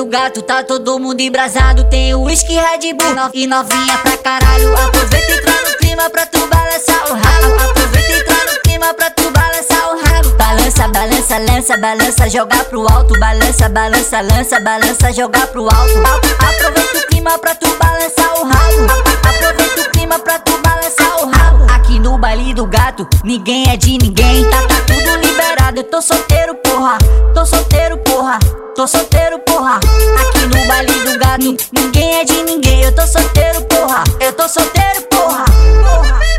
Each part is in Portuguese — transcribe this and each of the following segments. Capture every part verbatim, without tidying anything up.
gato, tá todo mundo embrasado. Tem o whisky, Red Bull no- e novinha pra caralho. Aproveita e entra no clima pra tu balançar o rabo. Aproveita e entra no clima pra tu balançar o rabo. Balança, balança, lança, balança, jogar pro alto. Balança, balança, lança, balança, jogar pro alto. Aproveita o clima pra tu balançar o rabo. Aproveita o clima pra tu balançar o rabo. Aqui no baile do gato, ninguém é de ninguém. Tá, tá tudo liberado, eu tô solteiro, porra. Tô solteiro, porra. Tô solteiro, porra. Aqui no baile do gato, ninguém é de ninguém. Eu tô solteiro, porra. Eu tô solteiro, porra. Porra, porra.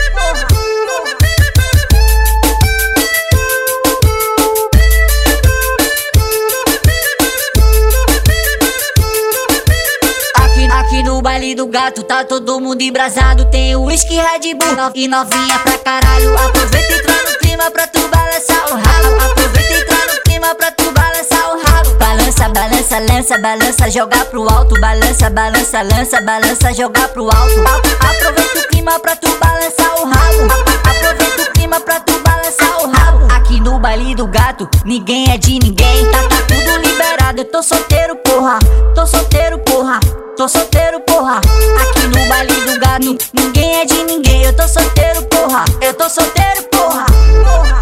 Aqui no baile do gato, tá todo mundo embrasado. Tem o whisky, Red Bull no- e novinha pra caralho. Aproveita e entra no clima pra tu balançar o rabo. Aproveita e entra no clima pra tu balançar o rabo. Balança, balança, lança, balança, jogar pro alto. Balança, balança, lança, balança, jogar pro alto. Aproveita o clima pra tu balançar o rabo. Aproveita o clima pra tu balançar o rabo. Aqui no baile do gato, ninguém é de ninguém. Tá, tá tudo liberado, eu tô solteiro, porra. Tô solteiro, porra. Tô solteiro, porra. Aqui no baile do gato, ninguém é de ninguém. Eu tô solteiro, porra. Eu tô solteiro, porra. Porra.